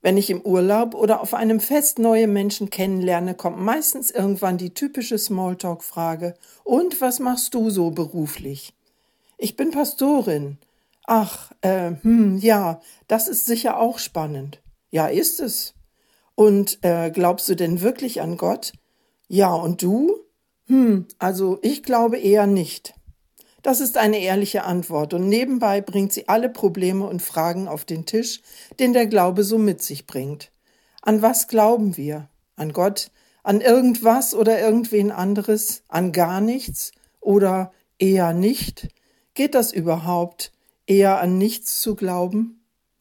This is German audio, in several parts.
Wenn ich im Urlaub oder auf einem Fest neue Menschen kennenlerne, kommt meistens irgendwann die typische Smalltalk-Frage: Und was machst du so beruflich? Ich bin Pastorin. Ach, ja, das ist sicher auch spannend. Ja, ist es. Und glaubst du denn wirklich an Gott? Ja, und du? Also ich glaube eher nicht. Das ist eine ehrliche Antwort und nebenbei bringt sie alle Probleme und Fragen auf den Tisch, den der Glaube so mit sich bringt. An was glauben wir? An Gott? An irgendwas oder irgendwen anderes? An gar nichts? Oder eher nicht? Geht das überhaupt, eher an nichts zu glauben?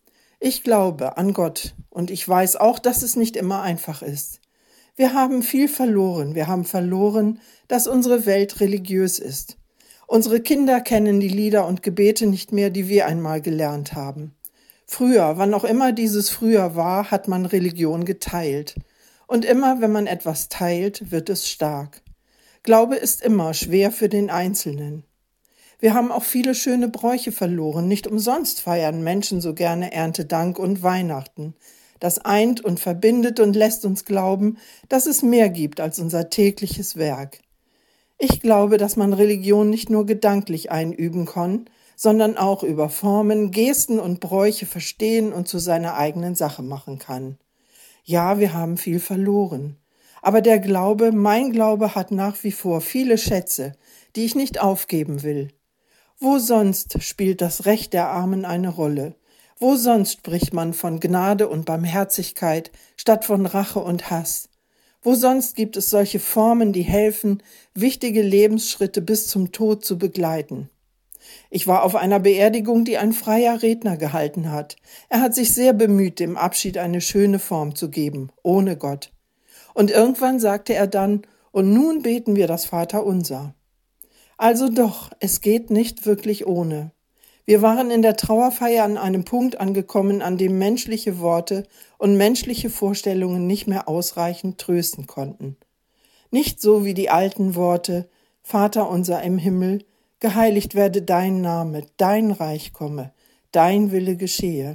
Ich glaube an Gott und ich weiß auch, dass es nicht immer einfach ist. Wir haben viel verloren. Wir haben verloren, dass unsere Welt religiös ist. Unsere Kinder kennen die Lieder und Gebete nicht mehr, die wir einmal gelernt haben. Früher, wann auch immer dieses früher war, hat man Religion geteilt. Und immer, wenn man etwas teilt, wird es stark. Glaube ist immer schwer für den Einzelnen. Wir haben auch viele schöne Bräuche verloren. Nicht umsonst feiern Menschen so gerne Erntedank und Weihnachten. Das eint und verbindet und lässt uns glauben, dass es mehr gibt als unser tägliches Werk. Ich glaube, dass man Religion nicht nur gedanklich einüben kann, sondern auch über Formen, Gesten und Bräuche verstehen und zu seiner eigenen Sache machen kann. Ja, wir haben viel verloren. Aber der Glaube, mein Glaube hat nach wie vor viele Schätze, die ich nicht aufgeben will. Wo sonst spielt das Recht der Armen eine Rolle? Wo sonst spricht man von Gnade und Barmherzigkeit statt von Rache und Hass? Wo sonst gibt es solche Formen, die helfen, wichtige Lebensschritte bis zum Tod zu begleiten? Ich war auf einer Beerdigung, die ein freier Redner gehalten hat. Er hat sich sehr bemüht, dem Abschied eine schöne Form zu geben, ohne Gott. Und irgendwann sagte er dann: Und nun beten wir das Vaterunser. Also doch, es geht nicht wirklich ohne. Wir waren in der Trauerfeier an einem Punkt angekommen, an dem menschliche Worte und menschliche Vorstellungen nicht mehr ausreichend trösten konnten. Nicht so wie die alten Worte: Vater unser im Himmel, geheiligt werde dein Name, dein Reich komme, dein Wille geschehe.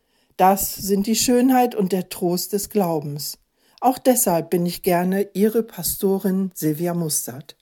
Das sind die Schönheit und der Trost des Glaubens. Auch deshalb bin ich gerne Ihre Pastorin Silvia Mustert.